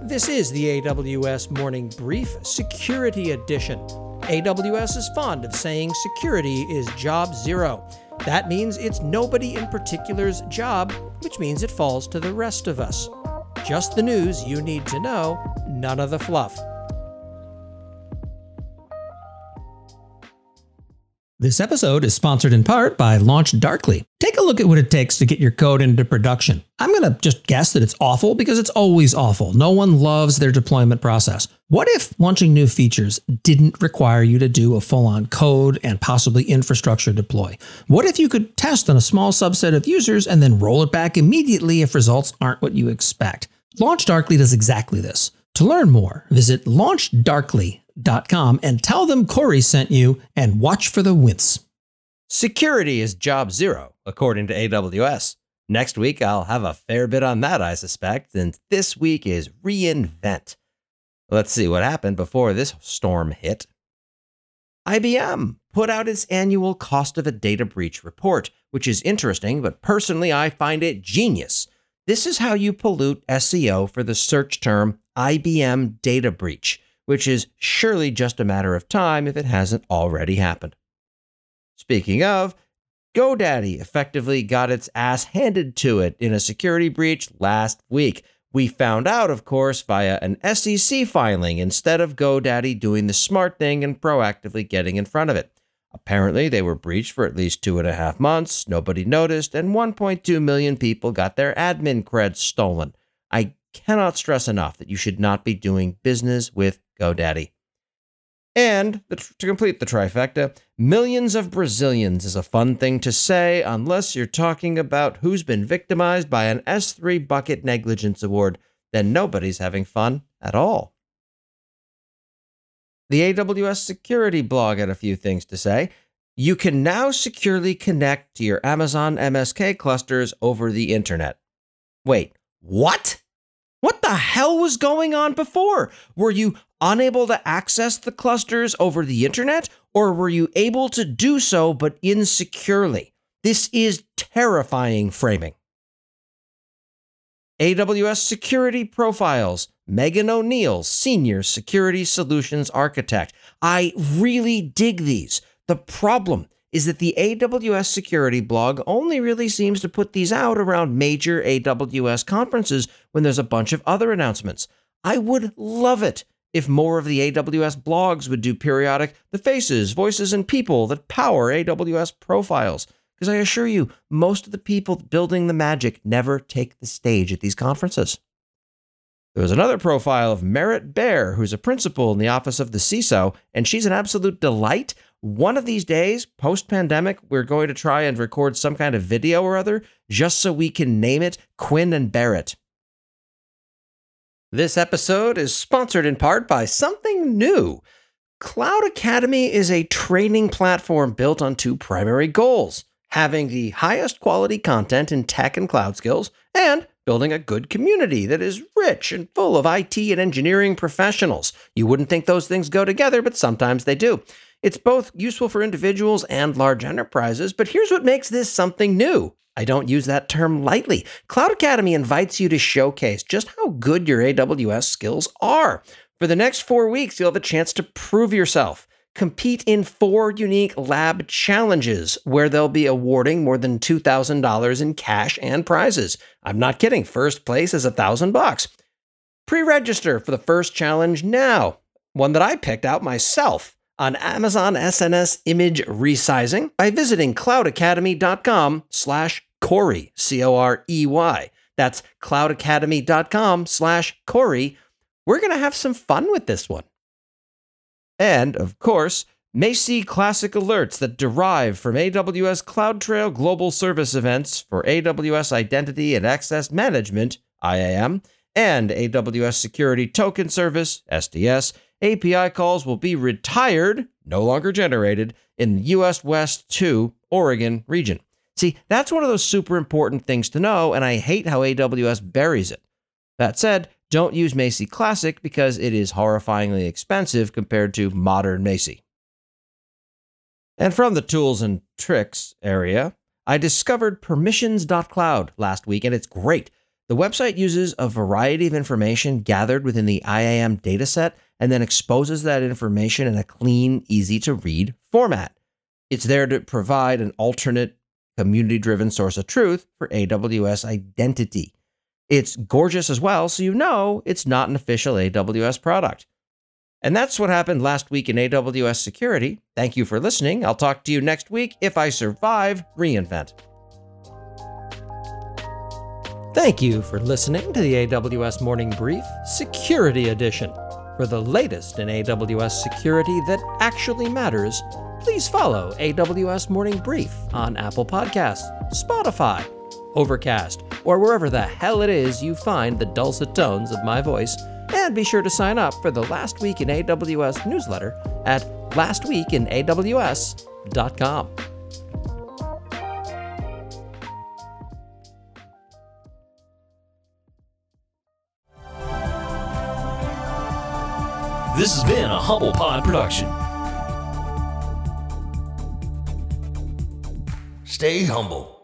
This is the AWS Morning Brief Security Edition. AWS is fond of saying security is job zero. That means it's nobody in particular's job, which means it falls to the rest of us. Just the news you need to know, none of the fluff. This episode is sponsored in part by LaunchDarkly. Take a look at what it takes to get your code into production. I'm going to just guess that it's awful because it's always awful. No one loves their deployment process. What if launching new features didn't require you to do a full-on code and possibly infrastructure deploy? What if you could test on a small subset of users and then roll it back immediately if results aren't what you expect? LaunchDarkly does exactly this. To learn more, visit launchdarkly.com and tell them Corey sent you and watch for the wince. Security is job zero, according to AWS. Next week, I'll have a fair bit on that, I suspect, and this week is reInvent. Let's see what happened before this storm hit. IBM put out its annual cost of a data breach report, which is interesting, but personally I find it genius. This is how you pollute SEO for the search term IBM data breach, which is surely just a matter of time if it hasn't already happened. Speaking of, GoDaddy effectively got its ass handed to it in a security breach last week. We found out, of course, via an SEC filing instead of GoDaddy doing the smart thing and proactively getting in front of it. Apparently, they were breached for at least 2.5 months, nobody noticed, and 1.2 million people got their admin creds stolen. I cannot stress enough that you should not be doing business with GoDaddy. And to complete the trifecta, millions of Brazilians is a fun thing to say unless you're talking about who's been victimized by an S3 bucket negligence award, then nobody's having fun at all. The AWS security blog had a few things to say. You can now securely connect to your Amazon MSK clusters over the internet. Wait, what? What the hell was going on before? Were you unable to access the clusters over the internet, or were you able to do so but insecurely? This is terrifying framing. AWS Security Profiles, Megan O'Neill, Senior Security Solutions Architect. I really dig these. The problem is that the AWS Security blog only really seems to put these out around major AWS conferences when there's a bunch of other announcements. I would love it if more of the AWS blogs would do periodic the faces, voices, and people that power AWS profiles. Because I assure you, most of the people building the magic never take the stage at these conferences. There was another profile of Merritt Bear, who's a principal in the office of the CISO, and she's an absolute delight. One of these days, post-pandemic, we're going to try and record some kind of video or other, just so we can name it Quinn and Barrett. This episode is sponsored in part by something new. Cloud Academy is a training platform built on two primary goals: having the highest quality content in tech and cloud skills, and building a good community that is rich and full of IT and engineering professionals. You wouldn't think those things go together, but sometimes they do. It's both useful for individuals and large enterprises, but here's what makes this something new. I don't use that term lightly. Cloud Academy invites you to showcase just how good your AWS skills are. For the next 4 weeks, you'll have a chance to prove yourself. Compete in 4 unique lab challenges where they'll be awarding more than $2,000 in cash and prizes. I'm not kidding. First place is $1,000. Pre-register for the first challenge now. One that I picked out myself on Amazon SNS image resizing by visiting cloudacademy.com/Corey, Corey. That's cloudacademy.com/Corey. We're going to have some fun with this one. And, of course, Macie Classic alerts that derive from AWS CloudTrail Global Service Events for AWS Identity and Access Management, IAM, and AWS Security Token Service, SDS, API calls will be retired, no longer generated, in the US West 2 Oregon region. See, that's one of those super important things to know, and I hate how AWS buries it. That said, don't use Macie Classic because it is horrifyingly expensive compared to modern Macie. And from the tools and tricks area, I discovered permissions.cloud last week, and it's great. The website uses a variety of information gathered within the IAM dataset and then exposes that information in a clean, easy-to-read format. It's there to provide an alternate, community-driven source of truth for AWS identity. It's gorgeous as well, so you know it's not an official AWS product. And that's what happened last week in AWS security. Thank you for listening. I'll talk to you next week if I survive reInvent. Thank you for listening to the AWS Morning Brief Security Edition. For the latest in AWS security that actually matters, please follow AWS Morning Brief on Apple Podcasts, Spotify, Overcast, or wherever the hell it is you find the dulcet tones of my voice. And be sure to sign up for the Last Week in AWS newsletter at lastweekinaws.com. This has been a Humble Pod production. Stay humble.